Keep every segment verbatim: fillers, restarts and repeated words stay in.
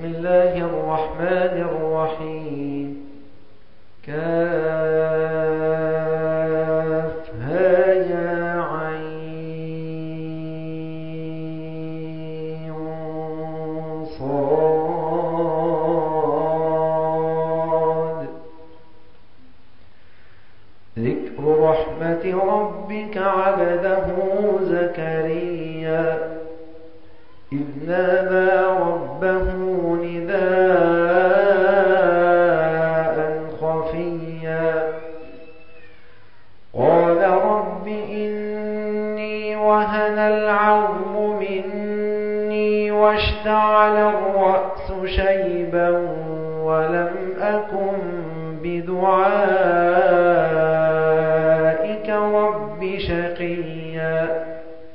بسم الله الرحمن الرحيم كافها يا عين صاد ذكر رحمة ربك عبده زكريا إذ نادى ربه نداء خفيا قال رب إني وهن العظم مني واشتعل الرأس شيبا ولم أكن بدعائك رب شقيا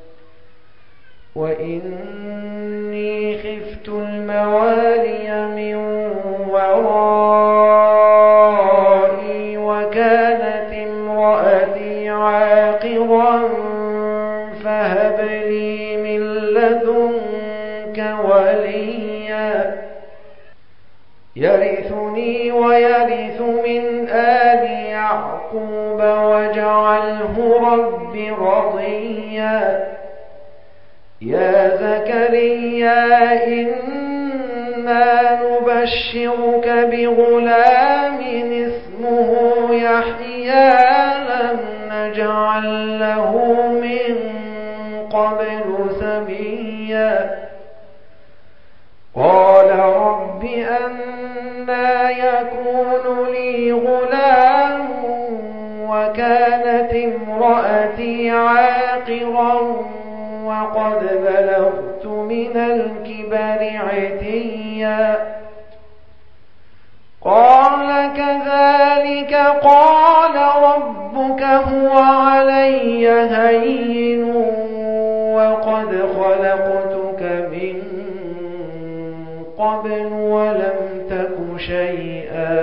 وإني خفت الموالي من ورائي وكانت امرأتي عاقرا فهب لي من لدنك وليا يرثني ويرث من آل يعقوب واجعله رب رضيا يا زكريا إنا نبشرك بغلام اسمه يحيى لم نجعل له من قبل سميا قال رب أنى يكون لي غلام وكانت امرأتي عاقرا وقد بلغت من الكبر عتيا قال كذلك قال ربك هو علي هين وقد خلقتك من قبل ولم تك شيئا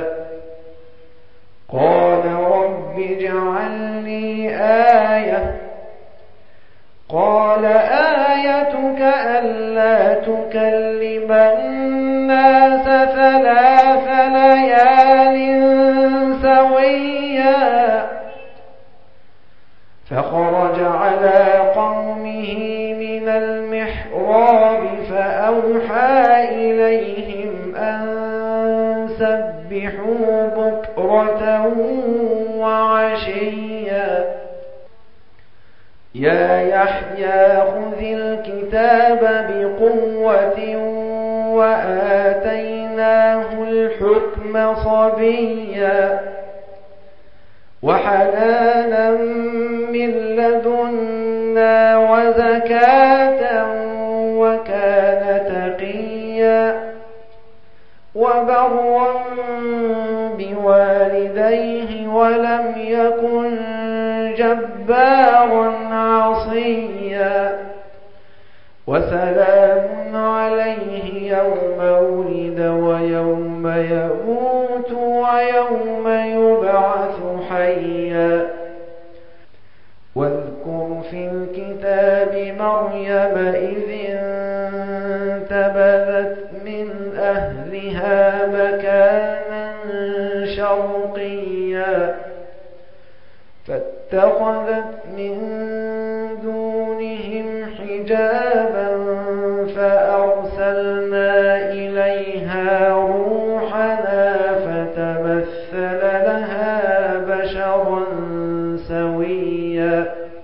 قال رب اجعل لي آية قال آيتك ألا تكلم الناس ثلاث ليال سويا فخرج على قومه من المحراب فأوحى إليهم أن سبحوا بكرة وعشيا يا يحيى خذ الكتاب بقوة وآتيناه الحكم صبيا وحنانا من لدنا وزكاة وكان تقيا وبرا بوالديه ولم يكن جبارا عصيا وسلام عليه يوم ولد ويوم يموت ويوم يبعث حيا واذكر في الكتاب مريم إذ انتبذت من أهلها مكانا شرقيا فاتخذت من دونهم حجابا فأرسلنا إليها روحنا فتمثل لها بشرا سويا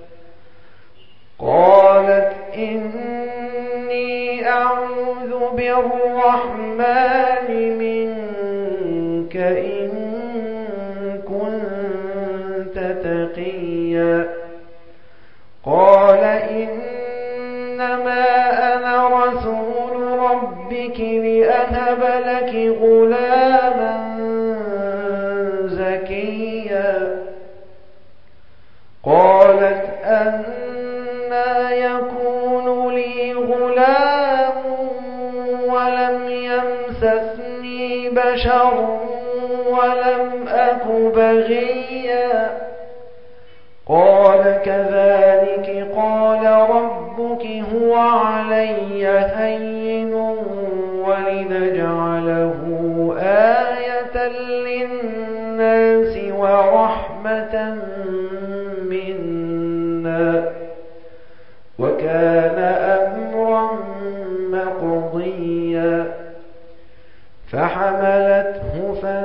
قالت إني أعوذ بالرحمن منك إن كنت تقيا قال إنما أنا رسول ربك لأهب لك غلاما زكيا قالت أنى يكون لي غلام ولم يمسسني بشر ولم أك بغيا قال كذلك قال ربك هو علي هين ولنجعل فحملته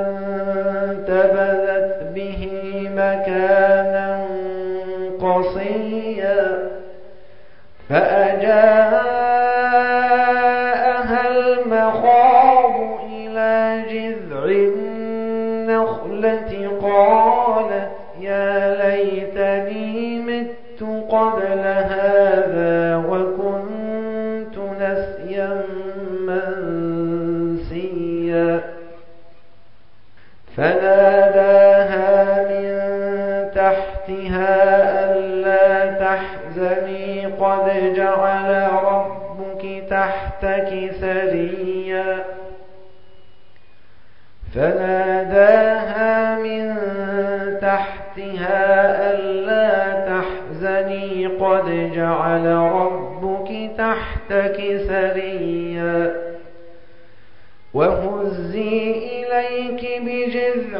فانتبذت به مكانا قصيا فأجاءها المخاض إلى جذع النخلة قالت يا ليتني مت قبل هذا وكنت نسيا منسيا فناداها من تحتها ألا تحزني قد جعل ربك تحتك سريا فناداها من تحتها ألا تحزني قد جعل ربك تحتك سريا وهزي إليك بجذع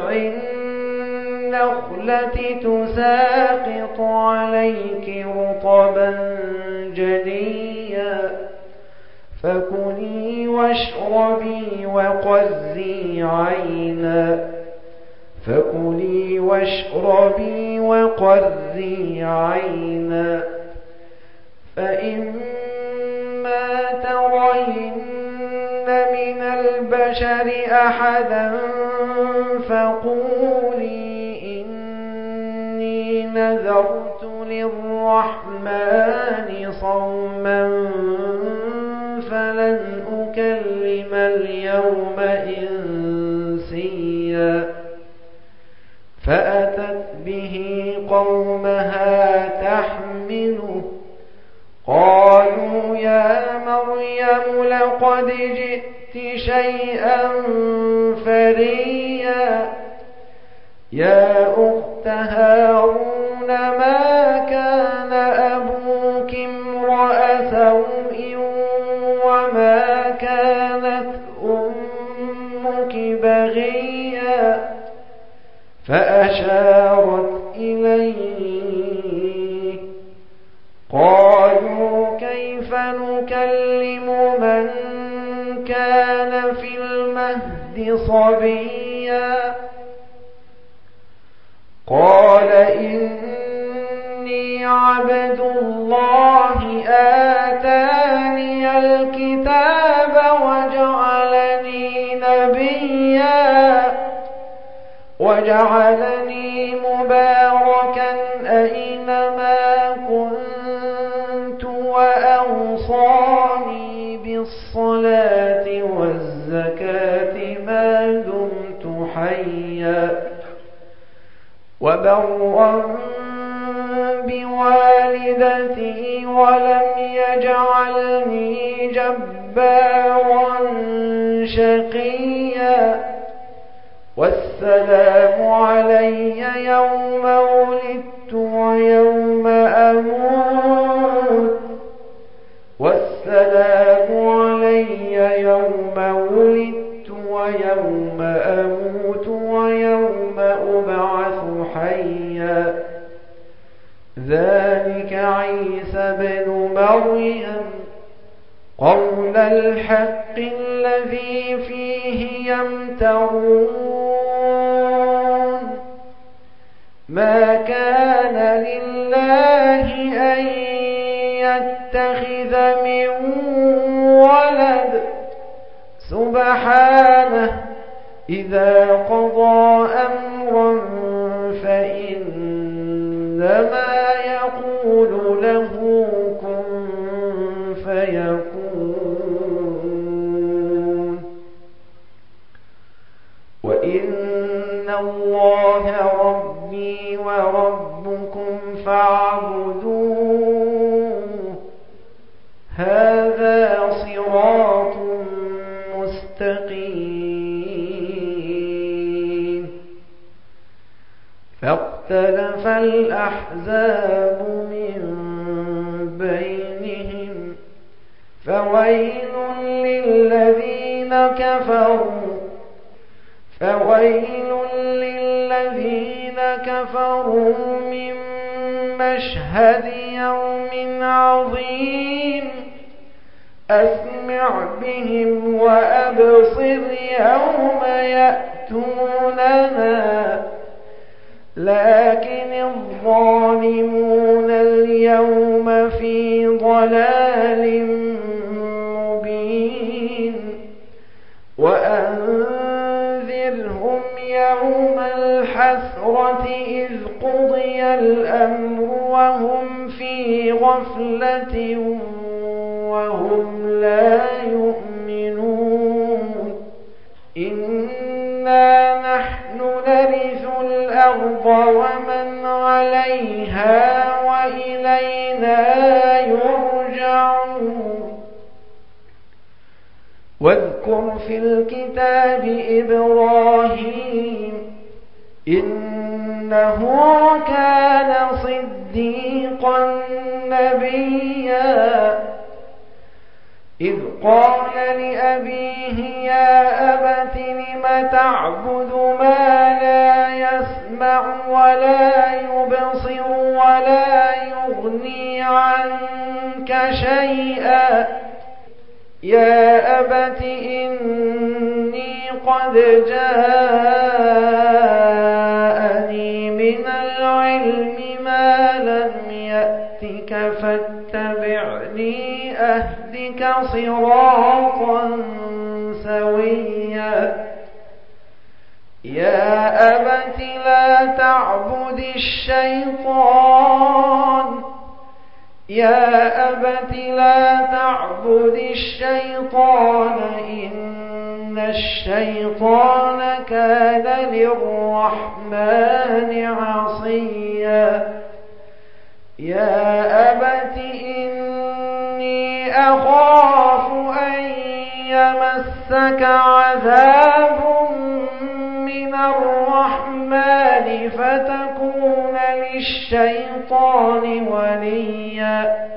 النخلة تساقط عليك رطبا جنيا فكلي واشربي وقري عينا فكلي واشربي وقري عينا فإما ترين من البشر أحدا فقولي إني نذرت للرحمن صوما فلن أكلم اليوم إنسيا فأتت به قومها تحمله قالوا يا مريم لقد جئت شيئا فريا يا أخت هارون ما كان أبوك امرأ سوء وما كانت أمك بغيا فأشارت إليه قالوا كيف نكلم من كان في المهد صبيا قال إني عبد الله آتاني الكتاب وجعلني نبيا وجعلني مباركا أينما كنت وأوصاني بالصلاة والزكاة ما دمت حيا وبرا بوالدتي ولم يجعلني جبارا شقيا والسلام علي يوم ولدت ويوم أموت والسلام علي يوم ولدت ويوم أموت ويوم أبعث حيا ذلك عيسى بن مريم قول الحق الذي فيه يمترون ما كان لله أن يتخذ من ولد سبحانه إذا قضى أمرا فإنما يقول له كن فيكون وإن الله ربي وربكم فاعبدوه هذا صراط مستقيم فاختلف الأحزاب من بينهم فويل للذين كفروا فويل للذين كفروا من مشهد يوم عظيم أسمع بهم وأبصر أبصر يوم يأتوننا لكن الظالمون اليوم في ضلال مبين وأنذرهم يوم الحسرة إذ قضي الأمر وهم في غفلة وهم لا يؤمنون إنا نحن نرث الأرض ومن عليها وإلينا يرجعون واذكر في الكتاب إبراهيم إنه كان صديقا نبيا إذ قال لأبيه يا أبت لم تعبد ما لا يسمع ولا يبصر ولا يغني عنك شيئا يا أبت إني قد جاءني من العلم ما لم يأتك فاتبعني أهدك صراطا سويا يا أبت لا تعبد الشيطان يا أبت لا تعبد الشيطان إن الشيطان كان للرحمن عصيا يا أبت إني أخاف أن يمسك عذاب من الرحمن فتكون للشيطان وليا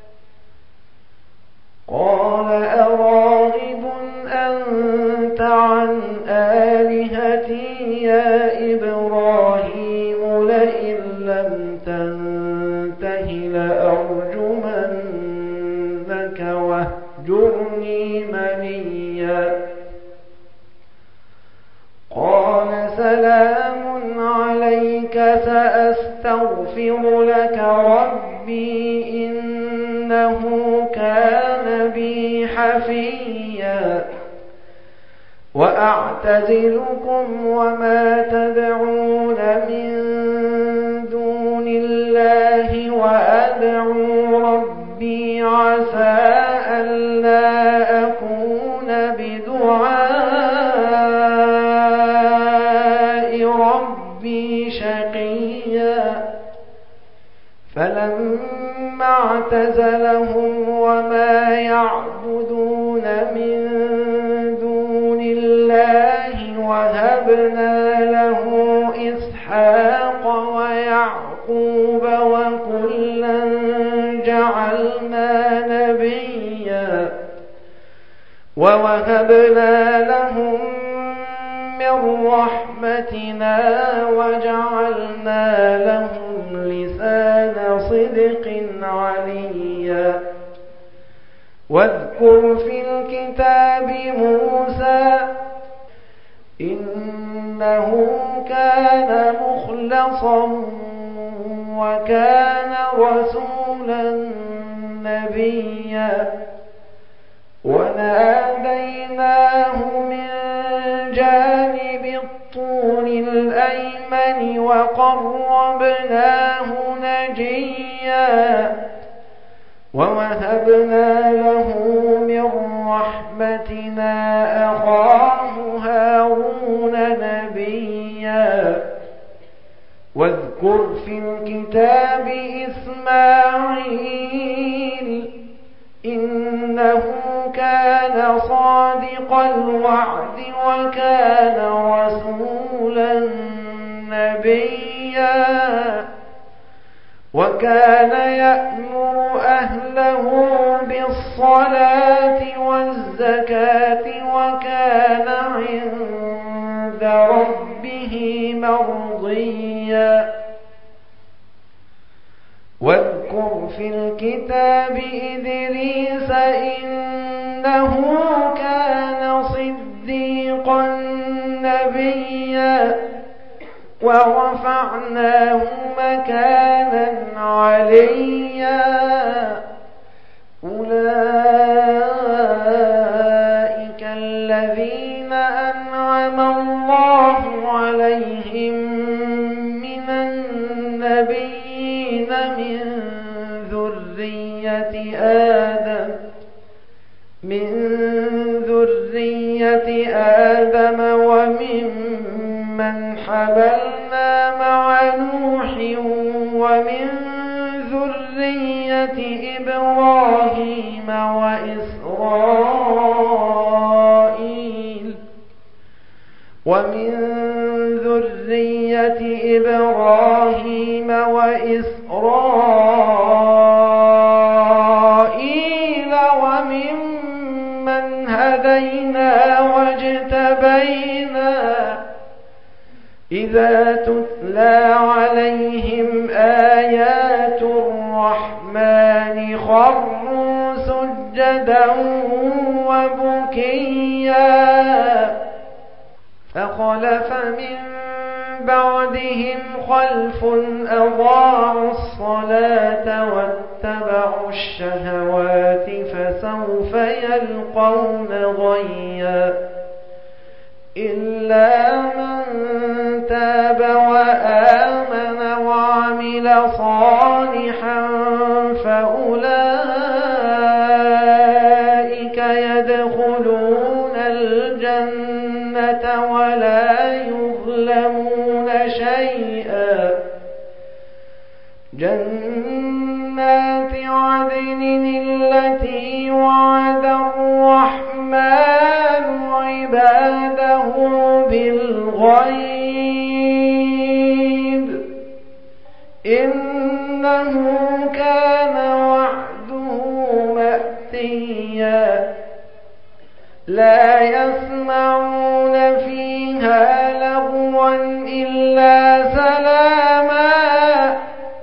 قال أراغب أنت عن آلهتي يا إبراهيم لئن لم تنته لأرجمنك واهجرني مليا قال سلام عليك سأستغفر لك ربي إنه كان بي حفيا وأعتزلكم وما تدعون من دون الله وأدعو ربي عسى ألا أكون بدعاء ربي شقيا فلما اعتزلهم وما يعبدون من دون الله وهبنا له إسحاق ويعقوب وكلا جعلنا نبيا ووهبنا لهم من رحمتنا وجعلنا لهم لسان صدق عليا واذكر في الكتاب موسى إنه كان مخلصا وكان رسولا نبيا وناديناه من جانب الطور الأيمن وقربناه نجيا ووهبنا له من رحمتنا أخاه هارون نبيا واذكر في الكتاب إسماعيل إنه كان صادق الوعد وكان رسولا نبيا وكان يأمر أهله بالصلاة والزكاة وكان عند ربه مرضيا واذكر في الكتاب إدريس إنه كان صديقا صديقا نبيا ورفعناه مكانا عليا أولئك الذين أنعم الله عليهم من النبيين من ذرية آدم من ذرية آدم وممن حملنا مع نوح ومن ذرية إبراهيم وإسرائيل ومن ذرية إبراهيم وإسرائيل وممن هدينا واجتبينا إذا تتلى عليهم آيات الرحمن خروا سجدا وبكيا فخلف من بعدهم خلف أضاعوا الصلاة واتبعوا الشهوات فسوف يلقون غيا إلا من تاب وآمن وعمل صالحا فأولئك يدخلون الجنة ولا يظلمون شيئا جنات عدن التي وعد الرحمن عباده بالغيب إنه كان وعده مأتيا لا يسمعون فيها لغوا إلا سلاما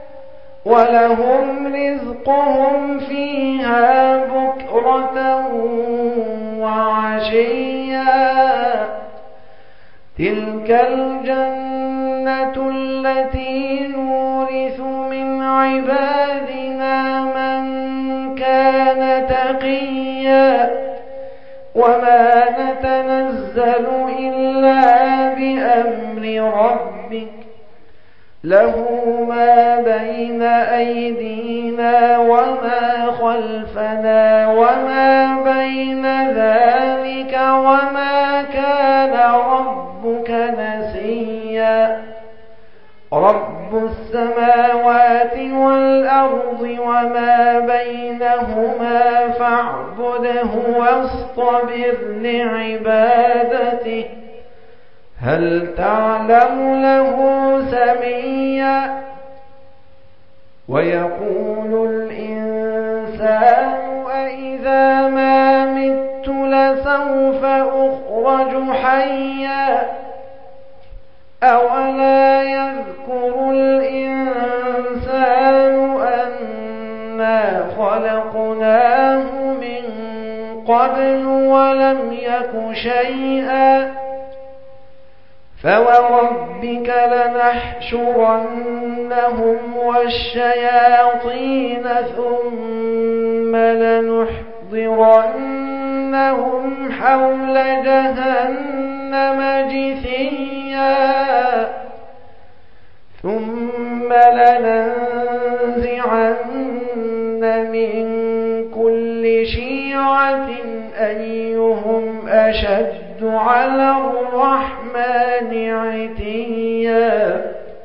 ولهم رزقهم فيها بكرة وعشيا تلك الجنة التي نورث من عبادنا من كان تقيا وما نتنزل إلا بأمر ربك له ما بين أيدينا وما خلفنا وما بين ذلك وما كان ربك نسيا رب السماوات والأرض وما بينهما فاعبده واصطبر لعبادته هل تعلم له سميا ويقول الإنسان أإذا ما مت لسوف أخرج حيا أولا يذكر الإنسان أنا خلقناه من قبل ولم يك شيئا فوربك لنحشرنهم والشياطين ثم لنحضرنهم حول جهنم جثيا ثم لننزعن من كل شيعة أيهم أشد على الرحمن عتيا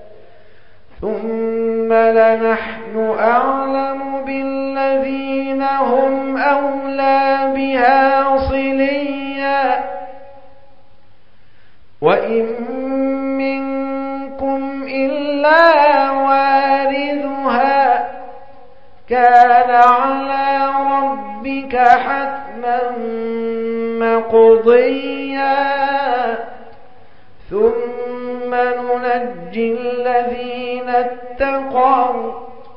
ثم لنحن أعلم بالذين هم أولى بها صليا وإن منكم إلا واردها كان على ربك حتما مقضيا ثم ننجي الذين اتقوا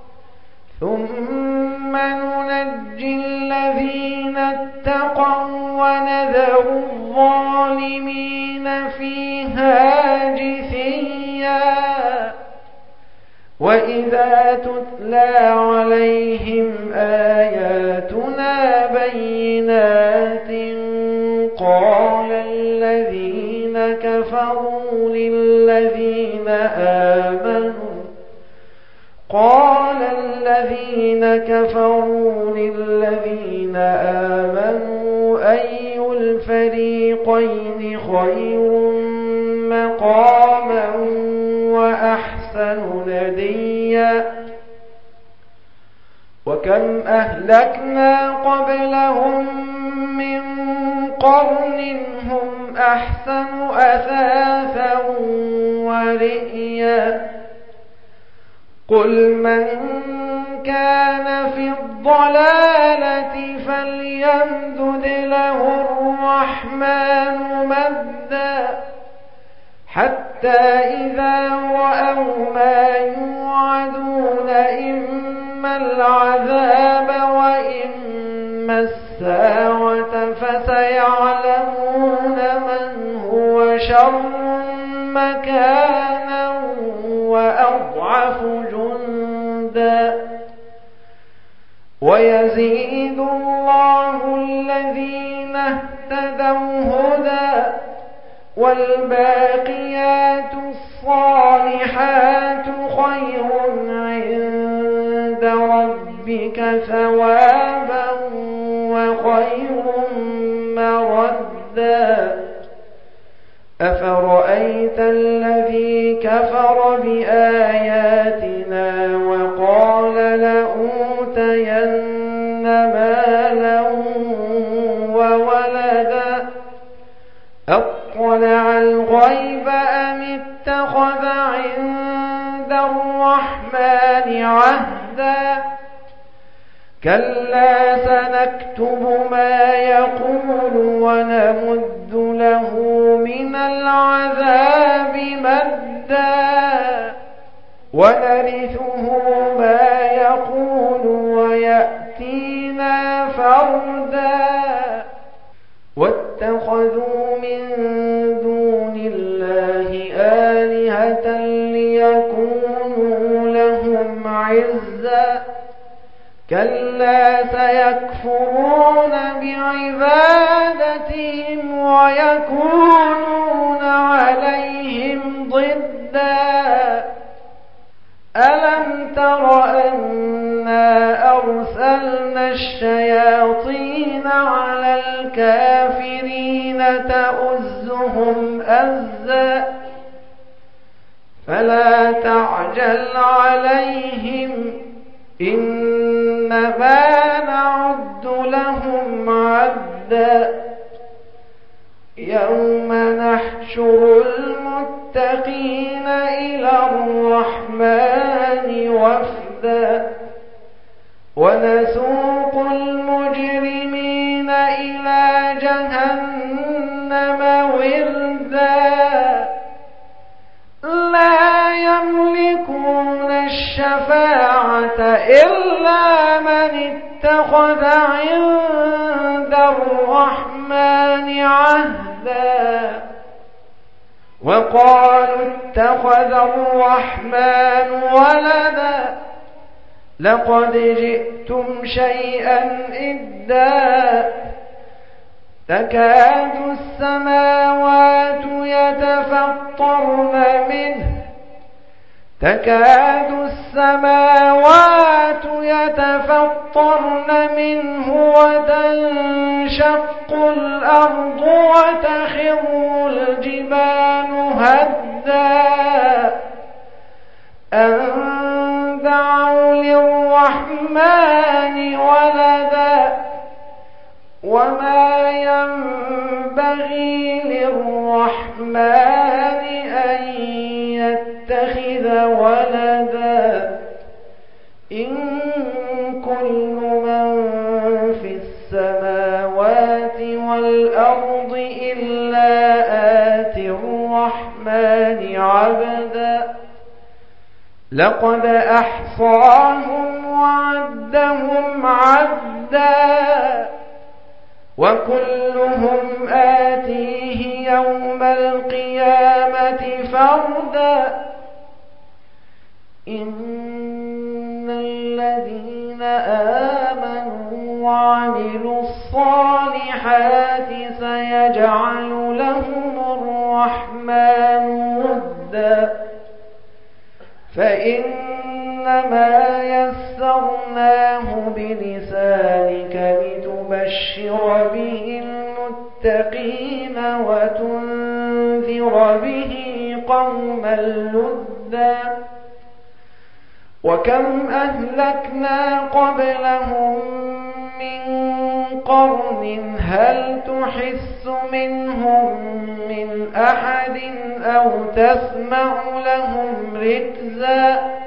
ثم ننجي الذين اتقوا ونذر الظالمين الظالمين فيها جثيا وإذا تتلى عليهم آياتنا بينات قال الذين كفروا للذين آمنوا قال الذين كفروا للذين آمنوا أي الفريقين خير مقاما وأحسن نديا وكم أهلكنا قبلهم من قرن هم أحسن أثاثا ورئيا قل من كان في الضلالة فليمدد له الرحمن مدا حتى إذا رأوا ما يوعدون إما العذاب وإما الساعة فسيعلمون من هو شر مكانا وأضعف جندا ويزيد الله الذين اهتدوا هدى والباقيات الصالحات خير عند ربك ثوابا وخير مردا أفرأيت الذي كفر بآياتنا وقال لأوتين مالا وولدا أطلع الغيب أم اتخذ عند الرحمن عهدا كلا سنكتب ما يقول ونمد له من العذاب مدا ونرثه ما يقول ويأتينا فردا واتخذوا من دون الله آلهة ليكونوا لهم عزا كلا سيكفرون بعبادتهم ويكونون عليهم ضدا ألم تر أنا أرسلنا الشياطين على الكافرين تؤزهم أزا فلا تعجل عليهم إنما نعد لهم عدا يوم نحشر المتقين إلى الرحمن وفدا ونسوق المجرمين إلى جهنم وردا لا يملكون الشفاعة إلا من اتخذ عند الرحمن عهدا وقالوا اتخذ الرحمن ولدا لقد جئتم شيئا إدا تكاد السماوات يتفطرن منه تكاد السماوات يتفطرن منه وتنشق الأرض وتخر الجبال هدا أن دعوا للرحمن ولدا وما ينبغي للرحمن أن يتخذ ولدا إن كل من في السماوات والأرض إلا آتي الرحمن عبدا لقد أحصاهم وعدهم عدا وكلهم آتيه يوم القيامة فردا إن الذين آمنوا وعملوا الصالحات سيجعل لهم الرحمن ودا فإنما يسرناه بلسانك لتبشر به المتقين وتنذر به قوما لدا وكم أهلكنا قبلهم من قرن هل تحس منهم من أحد أو تسمع لهم ركزا